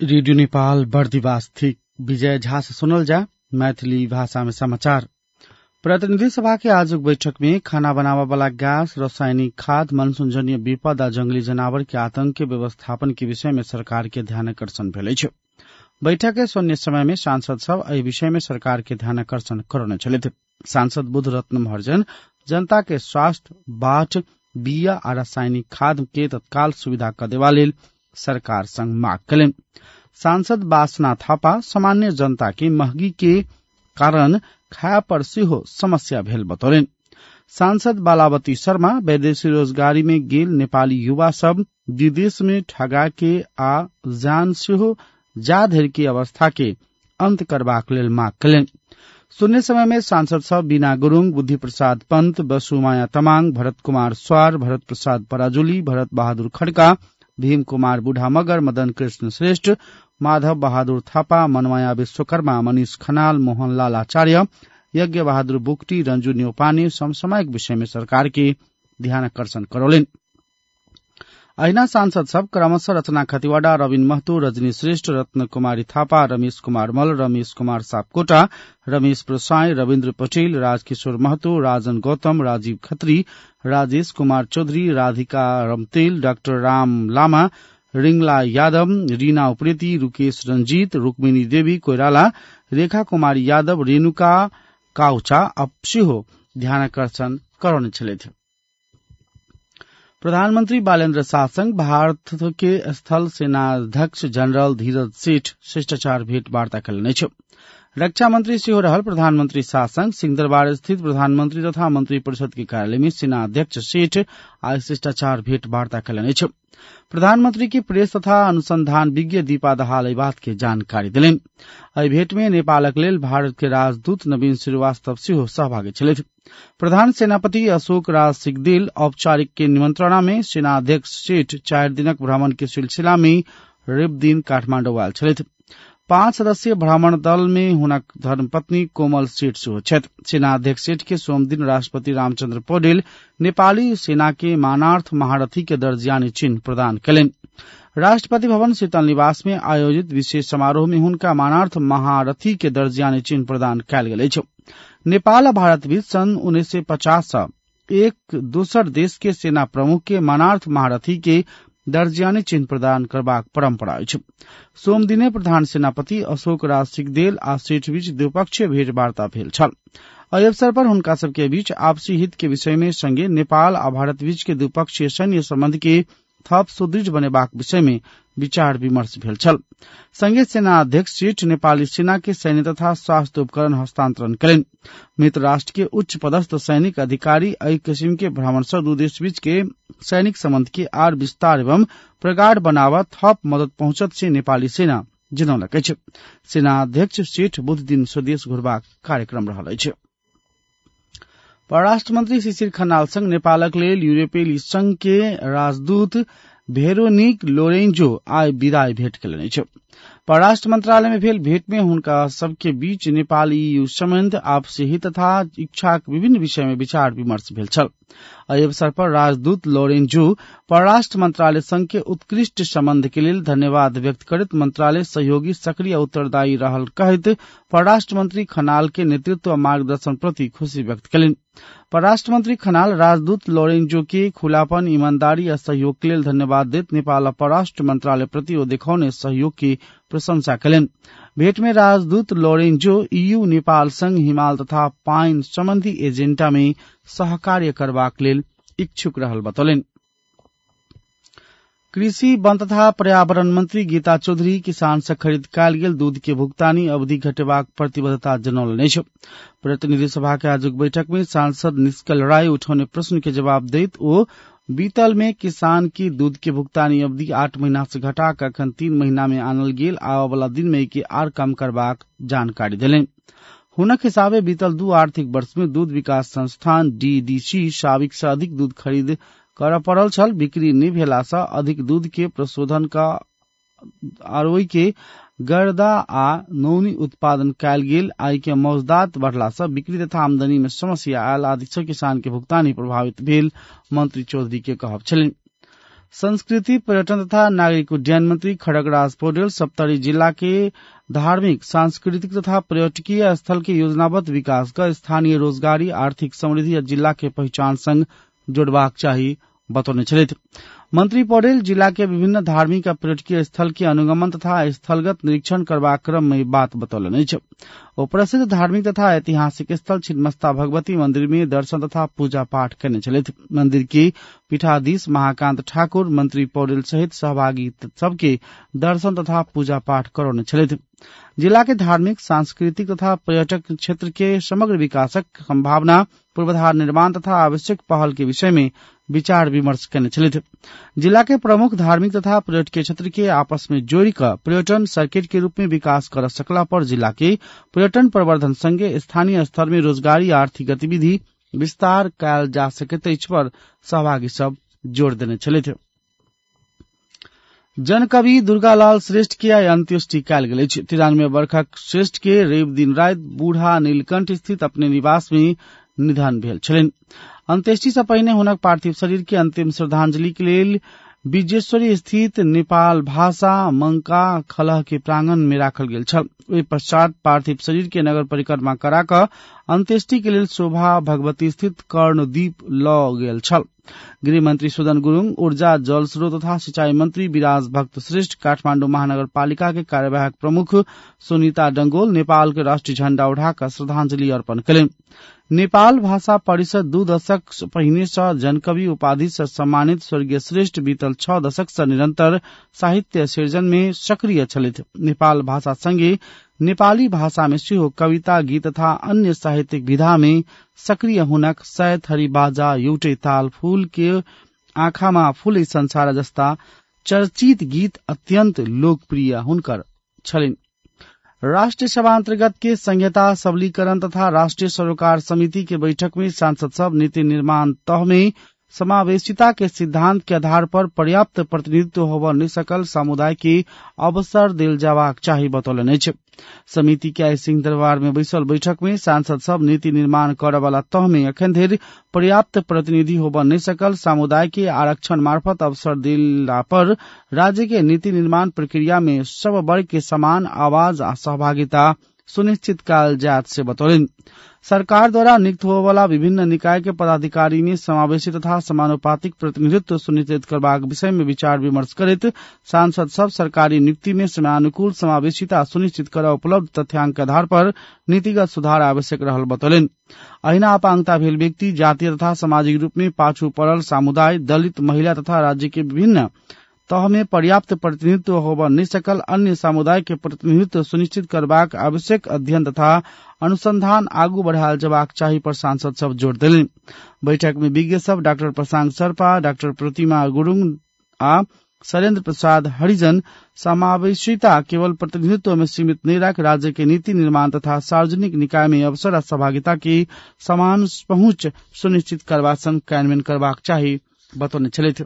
Radio Nepal Bardibas थिक विजय झा से सुनल जा मैथिली भाषा में समाचार। प्रतिनिधि सभा के आजुक बैठक में खाना बनावा वाला गैस, रासायनिक खाद, मनसूनजन्य विपद आ जंगली जनावर के आतंक के व्यवस्थापन के विषय में सरकार के ध्यानाकर्षण भेलै छ। बैठक के शून्य समय में सांसद सब एहि विषय में सरकार के ध्यानाकर्षण करने छलथि। सांसद बुद्ध रत्न महर्जन जनता के स्वास्थ्य, बाट, बिया आ रासायनिक खाद के तत्काल सुविधा क देवा लेल सरकार संग माग कलेन। सांसद वासना थापा सामान्य जनता के महंगी के कारण खाया पर सेहो समस्या भेल बतौलेन। सांसद बालावती शर्मा विदेशी रोजगारी में गेल नेपाली युवा सब विदेश में ठगा के आ जान सेहो जा धरि की अवस्था के अंत करबाक लेल माग कलेन। शून्य समय में सांसद सब बीना गुरुङ, बुद्धि प्रसाद पंत, बसुमाया तमाङ, भरत कुमार स्वार, भरत प्रसाद पराजुली, भरत बहादुर खड्का, भीम कुमार बुढा मगर, मदन कृष्ण श्रेष्ठ, माधव बहादुर थापा, मनमाया विश्वकर्मा, मनीष खनाल, मोहनलाल आचार्य, यज्ञ बहादुर बुक्टी, रंजू न्यौपाने समसामयिक विषय में सरकार के ध्यानाकर्षण करौलेन। अहिना सांसद सब क्रमशः रचना खतिवड़ा, रविन महतो, रजनी श्रेष्ठ, रत्न कुमारी थापा, रमेश कुमार मल, रमेश कुमार सापकोटा, रमेश प्रसाई, रविन्द्र पटेल, राजकिशोर महतो, राजन गौतम, राजीव खत्री, राजेश कुमार चौधरी, राधिका रमतेल, डाक्टर राम लामा, रिंगला यादव, रीना उप्रेती, रुकेश रंजीत, रुक्मिनी देवी कोइराला, रेखा कुमारी यादव, रेणुका काउचा अपसिहो ध्यानाकर्षण कराउने छलेथे। प्रधानमंत्री बालेन्द्र शाह भारत के स्थल सेनाध्यक्ष जनरल धीरज सेठ शिष्टाचार भेट वार्ता करेने छ। रक्षा मंत्री सेहो रहल प्रधानमंत्री शाह सिंहदरबार स्थित प्रधानमंत्री तथा मंत्री परिषद के कार्यालय में सेनाध्यक्ष सेठ आज शिष्टाचार भेट वार्ता करेने छ। प्रधानमंत्री की प्रेस तथा अनुसंधान विज्ञ दीपा दहाल एहि बात के जानकारी दिलेन। एहि भेट में नेपालक लेल भारत के राजदूत नवीन श्रीवास्तव सेहो सहभागी छलथि। प्रधान सेनापति अशोक राज सिगदेल औपचारिक के निमंत्रणा में सेनाध्यक्ष सेठ 4 दिनक भ्रमण के सिलसिला में रवि दिन काठमांडू आयल छलथि। 5 सदस्यीय भ्रमण दल में हुनक धर्मपत्नी कोमल सेठ सेहो छथि। सेनाध्यक्ष सेठ के सोम दिन राष्ट्रपति रामचंद्र पौडेल नेपाली सेना के मानार्थ महारथी के दर्जियानी चिन्ह प्रदान कलेन। राष्ट्रपति भवन शीतल निवास में आयोजित विशेष समारोह में हुनका मानार्थ महारथी के दर्जियानी चिन्ह प्रदान कयल गेल अछि। नेपाल आ भारत बीच सन 1950 एक दोसर देश के सेना प्रमुख के मानार्थ महारथी के दर्जियानी चिन्ह प्रदान करबाक परंपरा अछि। सोम दिने प्रधान सेनापति अशोक राज सिगदेल आ सेठ बीच द्विपक्षीय भेंट वार्ता भेल छल। एहि अवसर पर हुनका सबके बीच आपसी हित के विषय में संगे नेपाल आ भारत बीच के द्विपक्षीय सैन्य संबंध के थप सुदृढ़ बनेबाक विषय में विचार विमर्श भेल छल। संगे सेनाध्यक्ष सेठ नेपाली सेना के सैन्य तथा स्वास्थ्य उपकरण हस्तांतरण करेन। मित्र राष्ट्र के उच्च पदस्थ सैनिक अधिकारी एहि किसिम के भ्रमण से दू देश बीच के सैनिक संबंध के आर विस्तार एवं प्रगाढ़ बनावा थप मदद पहुंचत से नेपाली सेना जनौलक अछि। सेनाध्यक्ष सेठ बुध दिन स्वदेश घुरबाक कार्यक्रम रहल अछि। परराष्ट्र मंत्री शिशिर खनाल संग नेपालक लेल यूरोपीय संघ के राजदूत भेरोनिक लोरेंजो आइ विदाई भेंट कयलनि अछि। परराष्ट्र मंत्रालय में भेल भेंट में हुनका सबके बीच नेपाल EU संबंध, आपसी हित तथा इच्छाक विभिन्न विषय में विचार विमर्श भेल छल। एहि अवसर पर राजदूत लोरेंजो परराष्ट्र मंत्रालय संघ के उत्कृष्ट संबंध के लेल धन्यवाद व्यक्त करैत मंत्रालय सहयोगी सक्रिय उत्तरदायी रहल कहैत परराष्ट्र मंत्री खनाल के नेतृत्व और मार्गदर्शन प्रति खुशी व्यक्त कयलनि। परराष्ट्र मंत्री खनाल राजदूत लोरेंजो के खुलापन, ईमानदारी और सहयोग के लेल धन्यवाद देत नेपाल और परराष्ट्र मंत्रालय प्रति ओ देखाउने सहयोग की प्रशंसा कयलनि। भेंट में राजदूत लोरेंजो EU नेपाल संघ हिमाल तथा पाइन संबंधी एजेंडा में सहकार्य करबाक लेल इच्छुक रहल बतौलेन। कृषि, वन तथा पर्यावरण मंत्री गीता चौधरी किसान से खरीद कयल गेल दूध के भुगतानी अवधि घटेबाक प्रतिबद्धता जनौलनि अछि। प्रतिनिधि सभा के आजुक बैठक में सांसद निष्कल राय उठौने प्रश्न के जवाब दैत ओ बीतल में किसान की दूध के भुगतानी अवधि 8 महीना से घटा कर अखन 3 महीना में आनल गेल आबय वाला दिन में के आर कम करबाक जानकारी देलनि। हुनक हिसाबे बीतल 2 आर्थिक वर्ष में दूध विकास संस्थान DDC साबिक से अधिक दूध खरीद कर पड़ल छल। बिक्री नहीं भेला से अधिक दूध के प्रशोधन का आरोई के गर्दा आ नौनी उत्पादन कयल गेल। आय के मौजदात बढ़ला से बिक्री तथा आमदनी में समस्या आयल आदि से किसान के भुगतानी प्रभावित भेल मंत्री चौधरी के कहब छलनि। संस्कृति पर्यटन तथा नागरिक उड्डयन मंत्री खड़गराज पौडेल सप्तरी जिला के धार्मिक सांस्कृतिक तथा पर्यटकीय स्थल के योजनाबद्ध विकास का स्थानीय रोजगारी आर्थिक समृद्धि या जिला के पहचान संग जोड़बाक चाहिए बतौने छले। मंत्री पौडेल जिला के विभिन्न धार्मिक आ पर्यटकीय स्थल के अनुगमन तथा स्थलगत निरीक्षण करबाक क्रम में बात बतौलनि अछि। ओ प्रसिद्ध धार्मिक तथा ऐतिहासिक स्थल छिन्नमस्ता भगवती मंदिर में दर्शन तथा पूजा पाठ करने चले। मंदिर के पीठाधीश महाकांत ठाकुर मंत्री पौडेल सहित सहभागी सबके दर्शन तथा पूजा पाठ करौने चले। जिला के धार्मिक सांस्कृतिक तथा पर्यटक क्षेत्र के समग्र विकासक संभावना पूर्वाधार निर्माण तथा आवश्यक पहल के विषय में विचार विमर्श करने चले। जिला के प्रमुख धार्मिक तथा पर्यटकीय क्षेत्र के आपस में जोड़कर पर्यटन सर्किट के रूप में विकास कर सकला पर जिला के पर्यटन प्रवर्धन संगे स्थानीय स्तर में रोजगारी आर्थिक गतिविधि विस्तार कयल जा सकैत अछि पर सहभागी सब जोड़ देने चले। जनकवि दुर्गालाल श्रेष्ठ के आइ अंत्येष्टि कयल गेल अछि। 93 वर्षक श्रेष्ठ के रवि दिन राति बूढ़ा नीलकंठ स्थित अपने निवास में निधन भेल छलनि। अंत्येष्टि से पहिने हुनक पार्थिव शरीर के अंतिम श्रद्धांजलि के लेल बिजेश्वरी स्थित नेपाल भाषा मंका खलह के प्रांगण में राखल गेल छल। ओहि पश्चात पार्थिव शरीर के नगर परिक्रमा करा कऽ अंत्येष्टि के लेल शोभा भगवती स्थित कर्णद्वीप लऽ गेल छल। गृह मंत्री सुदन गुरुङ, ऊर्जा जल स्रोत तथा सिंचाई मंत्री विराज भक्त श्रेष्ठ, काठमाडौँ महानगरपालिका के कार्यवाहक प्रमुख सुनीता डंगोल नेपाल के राष्ट्रीय झण्डा उठाकर श्रद्धांजलि अर्पण कयलनि। नेपाल भाषा परिषद 2 दशक पहिने से जनकवि उपाधि से सम्मानित स्वर्गीय श्रेष्ठ बीतल 6 दशक से निरंतर साहित्य सृजन में सक्रिय छलथि। नेपाल भाषा संगे नेपाली भाषा में सेहो कविता गीत तथा अन्य साहित्यिक विधा में सक्रिय हुनक सय थरी बाजा एउटै ताल फूल के आँखामा फूलै संसार जस्ता चर्चित गीत अत्यंत लोकप्रिय हुनकर छलिन्। राष्ट्रीय सभा अंतर्गत के संहिता सबलीकरण तथा राष्ट्रीय सरोकार समिति के बैठक में सांसद सब नीति निर्माण तह में समावेशिता के सिद्धांत के आधार पर पर्याप्त प्रतिनिधित्व होबऽ नहि सकल समुदाय के अवसर देल जाबाक चाही बतौलनि अछि। समिति के आइ सिंहदरबार में बैसल बैठक में सांसद सब नीति निर्माण करऽ वाला तह में अखन धरि पर्याप्त प्रतिनिधि होबऽ नहि सकल समुदाय के आरक्षण मार्फत अवसर देला पर राज्य के नीति निर्माण प्रक्रिया में सब वर्ग के समान आवाज आ सहभागिता सुनिश्चित कयल जायत से बतौलनि। सरकार द्वारा नियुक्त होबऽ वाला विभिन्न निकाय के पदाधिकारी में समावेशी तथा समानुपातिक प्रतिनिधित्व सुनिश्चित करबाक विषय में विचार विमर्श करैत सांसद सब सरकारी नियुक्ति में समयानुकूल समावेशिता सुनिश्चित करऽ उपलब्ध तथ्यांक के आधार पर नीतिगत सुधार आवश्यक रहल बतौलनि। अहिना अपांगता भेल व्यक्ति, जातीय तथा सामाजिक रूप में पाछू पड़ल समुदाय, दलित, महिला तथा राज्य के विभिन्न तह में पर्याप्त प्रतिनिधित्व होबऽ नहि सकल अन्य समुदाय के प्रतिनिधित्व सुनिश्चित करबाक आवश्यक अध्ययन तथा अनुसंधान आगू बढ़ायल जबाक चाही पर सांसद सब जोर देलनि। बैठक में विज्ञ सब डॉक्टर प्रशांत सर्पा, डॉक्टर प्रतिमा गुरुङ आ शैलेन्द्र प्रसाद हरिजन समावेशिता केवल प्रतिनिधित्व में सीमित नहीं रख राज्य के नीति निर्माण तथा सार्वजनिक निकाय में अवसर आ सहभागिता की समान पहुंच सुनिश्चित करबा संग कार्यान्वयन करबाक चाही बतौने छलथि।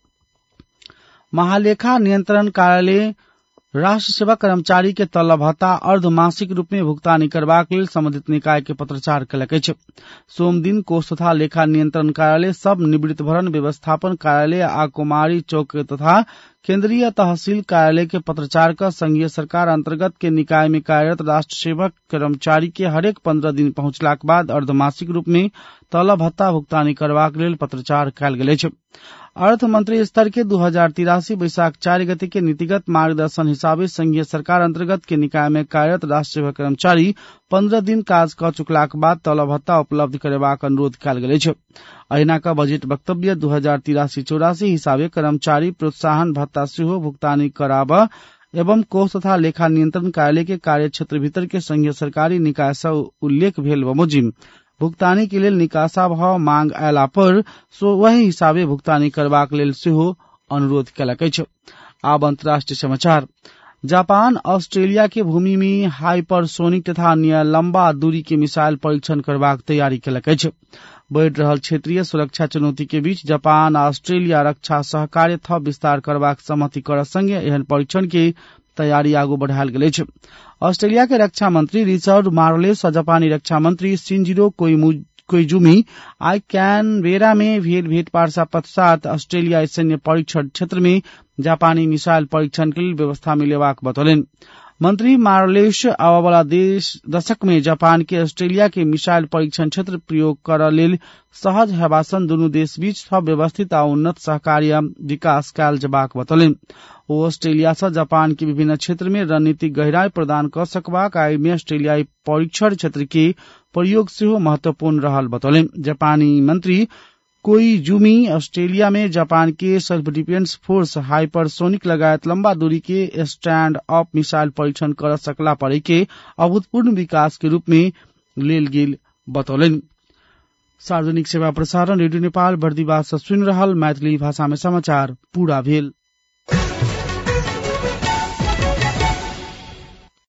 महालेखा नियंत्रण कार्यालय राष्ट्र सेवा कर्मचारी के तलब भत्ता अर्धमासिक रूप में भुगतानी करबाक लेल संबंधित निकाय के पत्राचार कयलक अछि। सोम दिन कोष तथा लेखा नियंत्रण कार्यालय, सब निवृत्त भरण व्यवस्थापन कार्यालय आ कुमारी चौक तथा केंद्रीय तहसील कार्यालय के पत्राचार का संघीय सरकार अंतर्गत के निकाय में कार्यरत राष्ट्र सेवक कर्मचारी के हरेक 15 दिन पहुंचलाक बाद अर्धमासिक रूप में तलब भत्ता भुगतानी करबाक लेल पत्राचार कयल गेल अछि। अर्थ मंत्री स्तर के 2083 बैसाख 4 गते के नीतिगत मार्गदर्शन हिसाबे संघीय सरकार अंतर्गत के निकाय में कार्यरत राष्ट्र सेवा कर्मचारी 15 दिन काज क चुकलाक बाद तलब भत्ता उपलब्ध करेबाक अनुरोध कयल गेल अछि। अहिना का बजट वक्तव्य 2083-84 हिसाबे कर्मचारी प्रोत्साहन भत्ता सेहो भुगतानी कराबऽ एवं कोष तथा लेखा नियंत्रण कार्यालय के कार्य क्षेत्र भीतर के संघीय सरकारी निकाय से उल्लेख भेल बमोजिम भुगतानी के लेल निकासा भाव मांग अयला पर वही हिसाबे भुगतानी करबाक लेल सेहो अनुरोध कयलक अछि। आब अंतर्राष्ट्रीय समाचार। जापान ऑस्ट्रेलिया के भूमि में हाइपरसोनिक तथा अन्य लंबा दूरी के मिसाइल परीक्षण करबाक तैयारी कयलक अछि। बढ़ि रहल क्षेत्रीय सुरक्षा चुनौती के बीच जापान आ ऑस्ट्रेलिया रक्षा सहकार्य थप विस्तार करबाक सहमति करऽ संगे एहन परीक्षण के तैयारी आगू बढ़ायल गेल अछि। ऑस्ट्रेलिया के रक्षा मंत्री रिचर्ड मार्लेस और जापानी रक्षा मंत्री शिंजिरो कोइजुमी आई कैनबेरा में भेट वार्ता पश्चात ऑस्ट्रेलिया सैन्य परीक्षण क्षेत्र में जापानी मिसाइल परीक्षण के लिए व्यवस्था मिलेवाक बतौलन। मंत्री मार्लेस आवावाला दशक में जापान के ऑस्ट्रेलिया के मिसाइल परीक्षण क्षेत्र प्रयोग कर लेल सहज हेबासन दुनू देश बीच थप व्यवस्थित आ उन्नत सहकार्य विकास काल जबाक बतौलन। ओ ऑस्ट्रेलिया से जापान के विभिन्न क्षेत्र में रणनीतिक गहराई प्रदान कर सकबाक आ में ऑस्ट्रेलियाई परीक्षण क्षेत्र के प्रयोग सेहो महत्वपूर्ण रहल बतौलन। जापानी मंत्री कोइजुमी ऑस्ट्रेलिया में जापान के सेल्फ डिफेंस फोर्स हाइपरसोनिक लगायत लंबा दूरी के स्टैंड अप मिसाइल परीक्षण कर सकला पड़े के अभूतपूर्व विकास के रूप में लेल गेल बतौलन। सार्वजनिक सेवा प्रसारण रेडियो नेपाल बर्दिवास से सुन रहल मैथिली भाषा में समाचार पूरा भेल।